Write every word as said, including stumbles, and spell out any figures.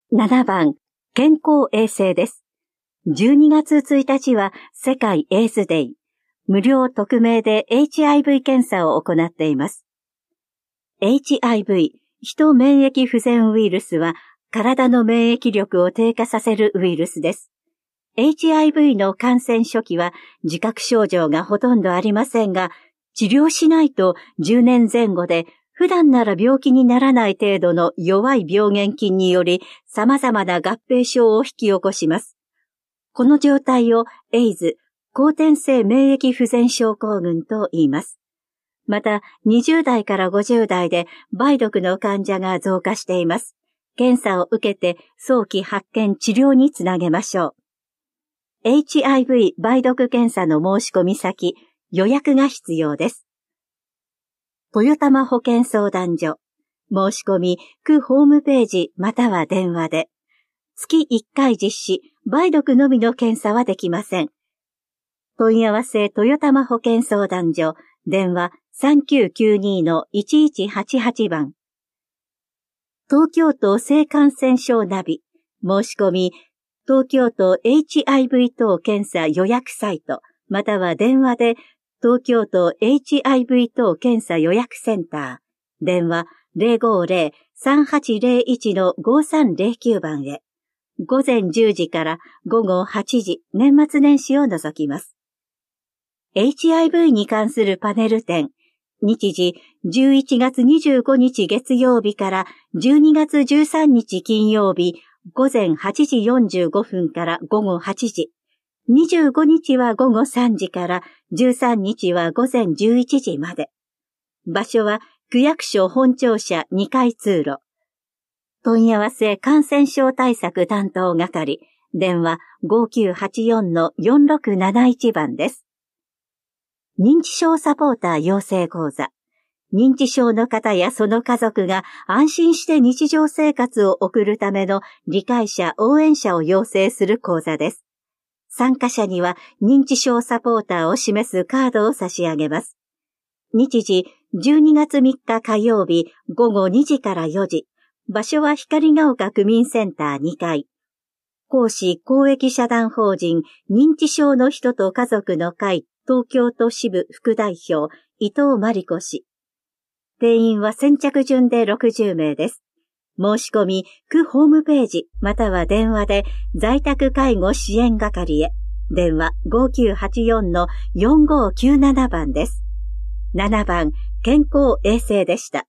ななばん、健康衛生です。じゅうにがつついたちは世界エイズデイ。無料匿名で エイチアイブイ 検査を行っています。エイチアイブイ、人免疫不全ウイルスは体の免疫力を低下させるウイルスです。エイチアイブイ の感染初期は自覚症状がほとんどありませんが、治療しないとじゅうねんぜん後で普段なら病気にならない程度の弱い病原菌により様々な合併症を引き起こします。この状態をエイズ、後天性免疫不全症候群と言います。また、にじゅうだいからごじゅうだいで梅毒の患者が増加しています。検査を受けて早期発見治療につなげましょう。エイチアイブイ 梅毒検査の申し込み先、予約が必要です。豊玉保健相談所、申し込み、区ホームページまたは電話で。月いっかい実施、梅毒のみの検査はできません。問い合わせ豊玉保健相談所、電話 さんきゅうきゅうに のいちいちはちはち 番。東京都性感染症ナビ、申し込み、東京都 エイチアイブイ 等検査予約サイト、または電話で、東京都 エイチアイブイ 等検査予約センター、電話 ゼロごゼロ さんはちゼロいち のごさんゼロきゅう 番へ。午前じゅうじから午後はちじ、年末年始を除きます。エイチアイブイ に関するパネル展、日時じゅういちがつにじゅうごにち月曜日からじゅうにがつじゅうさんにち金曜日、午前はちじよんじゅうごふんから午後はちじ。にじゅうごにちは午後さんじからじゅうさんにちは午前じゅういちじまで。場所は区役所本庁舎にかい通路。問い合わせ感染症対策担当係、電話 ごきゅうはちよん のよんろくなないち 番です。認知症サポーター養成講座。認知症の方やその家族が安心して日常生活を送るための理解者・応援者を養成する講座です。参加者には認知症サポーターを示すカードを差し上げます。日時じゅうにがつみっか火曜日午後にじからよじ。場所は光が丘区民センターにかい。講師公益社団法人認知症の人と家族の会東京都支部副代表伊藤真理子氏。定員は先着順でろくじゅうめいです。申し込み、区ホームページまたは電話で在宅介護支援係へ。電話 ごきゅうはちよん のよんごきゅうなな 番です。ななばん、健康衛生でした。